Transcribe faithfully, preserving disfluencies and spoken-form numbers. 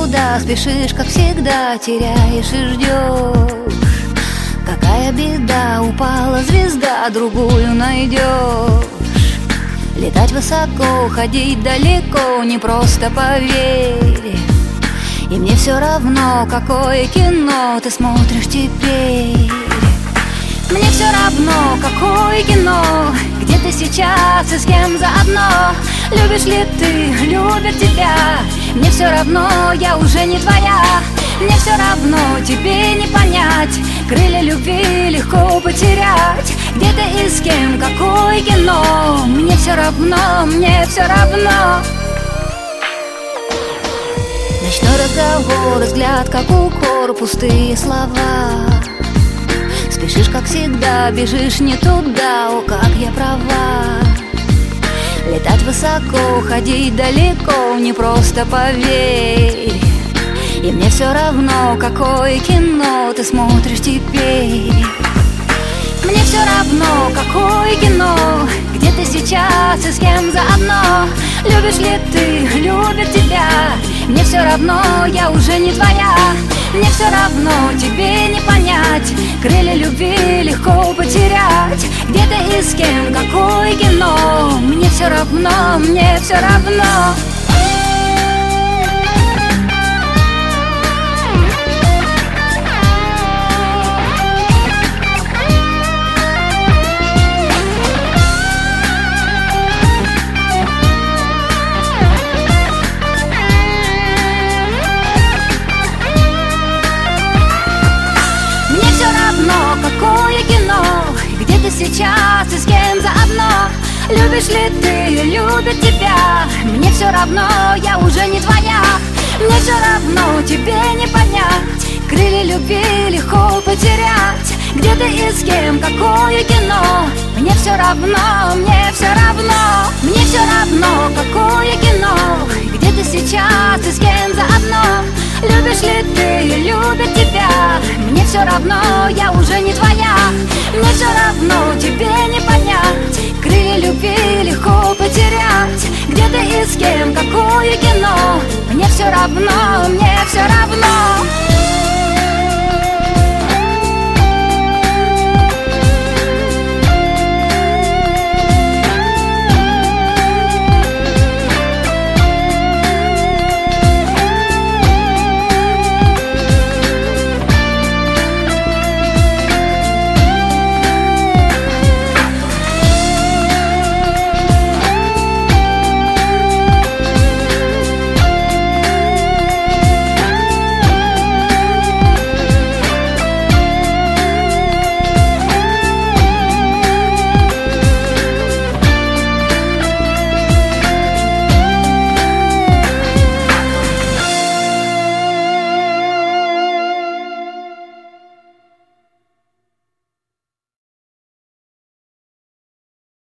никуда, спешишь, как всегда, теряешь и ждешь. Какая беда, упала звезда, другую найдешь. Летать высоко, ходить далеко, не просто, поверь. И мне все равно, какое кино ты смотришь теперь. Мне все равно, какое кино, где ты сейчас и с кем заодно. Любишь ли ты, любит тебя, мне все равно, я уже не твоя. Мне все равно, тебе не понять, крылья любви легко потерять. Где ты и с кем, какое кино, мне все равно, мне все равно. Ночной разговор, взгляд как укор, пустые слова. Спешишь, как всегда, бежишь не туда, о, как я права. Летать высоко, ходить далеко, не просто, поверь. И мне все равно, какое кино ты смотришь теперь. Мне все равно, какое кино, где ты сейчас и с кем заодно. Любишь ли ты, любит тебя, мне все равно, я уже не твоя. Мне все равно, тебе не понять, крылья любви легко потерять. Где ты и с кем, какое кино, мне все равно, мне все равно. Но какое кино, где ты сейчас и с кем заодно. Любишь ли ты, любит тебя, мне все равно, я уже не твоя. Мне все равно, тебе не понять, крылья любви легко потерять. Где ты и с кем, какое кино, мне все равно, мне все равно. Мне все равно, какое кино, где ты сейчас и с кем заодно. Любишь ли ты, любит тебя, мне все равно, я уже не твоя. Мне все равно, тебе не понять, крылья любви легко потерять. Где ты и с кем, какое кино, мне все равно,